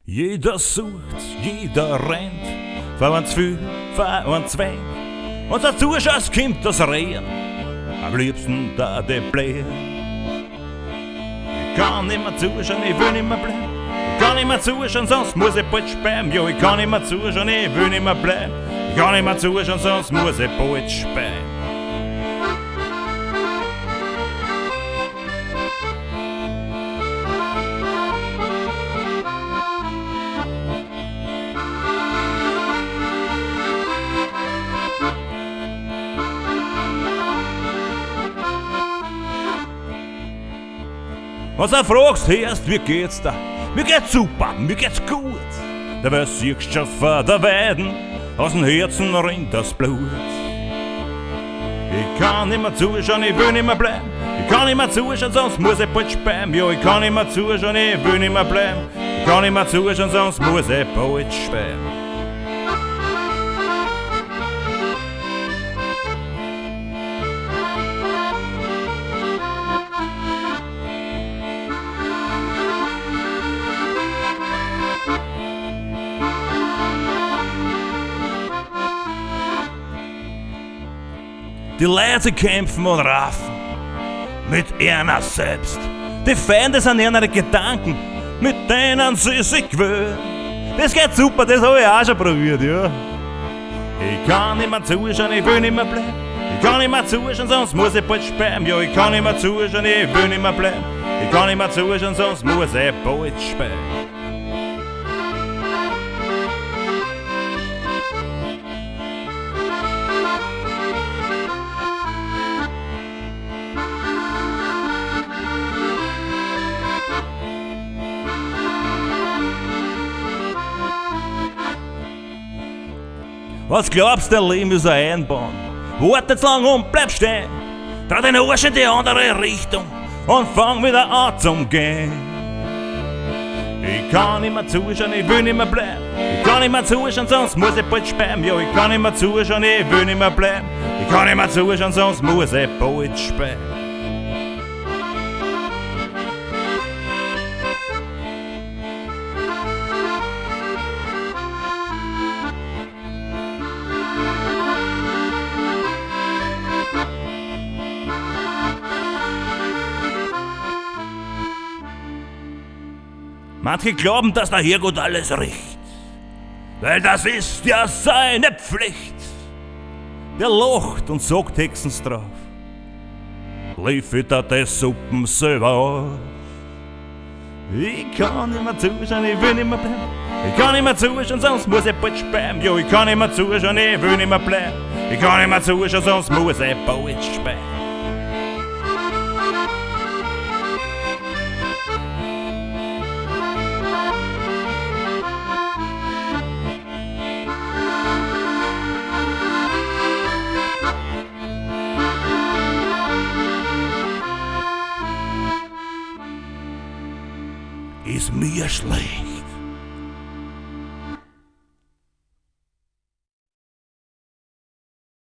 Jeder sucht, jeder rennt, vor uns viel, vor uns wenig. Und der Zuschuss kommt das Rehen, am liebsten da die Blähe. Ich kann nicht mehr zuschauen, ich will nicht mehr bleiben. Ich kann nicht mehr zuschauen, sonst muss ich bald sperren. Ja, ich kann nicht mehr zuschauen, ich will nicht mehr bleiben. Ich kann nicht mehr zuschauen, sonst muss ich bald sperren. Was du fragst, hörst, wie geht's da? Mir geht's super, mir geht's gut. Dabei siehst du schon vor der Weiden, aus dem Herzen rinnt das Blut. Ich kann nicht mehr zuschauen, ich will nicht mehr bleiben. Ich kann nicht mehr zuschauen, sonst muss ich bald sperren. Ja, ich kann nicht mehr zuschauen, ich will nicht mehr bleiben. Ich kann nicht mehr zuschauen, sonst muss ich bald sperren. Die Leute kämpfen und raffen mit einer selbst. Die Feinde sind ihre Gedanken, mit denen sie sich quälen. Das geht super, das habe ich auch schon probiert, ja. Ich kann nicht mehr zuschauen, ich will nicht mehr bleiben. Ich kann nicht mehr zuschauen, sonst muss ich bald sperren. Ja, ich kann nicht mehr zuschauen, ich will nicht mehr bleiben. Ich kann nicht mehr zuschauen, sonst muss ich bald sperren. Was glaubst du, dein Leben ist eine Einbahn? Wartet lang und bleib stehen. Dreh den Arsch in die andere Richtung und fang wieder an zum Gehen. Ich kann nicht mehr zuschauen, ich will nicht mehr bleiben. Ich kann nicht mehr zuschauen, sonst muss ich bald sperren. Ja, ich kann nicht mehr zuschauen, ich will nicht mehr bleiben. Ich kann nicht mehr zuschauen, sonst muss ich bald sperren. Manche glauben, dass der Herrgott alles richt, weil das ist ja seine Pflicht. Der lacht und sagt Hexens drauf, liefert er die Suppen selber auf. Ich kann nicht mehr zuschauen, ich will nicht mehr bleiben. Ich kann nicht mehr zuschauen, sonst muss ich bald sperren. Ja, ich kann nicht mehr zuschauen, ich will nicht mehr bleiben. Ich kann nicht mehr zuschauen, sonst muss ich bald sperren. Ist mir schlecht,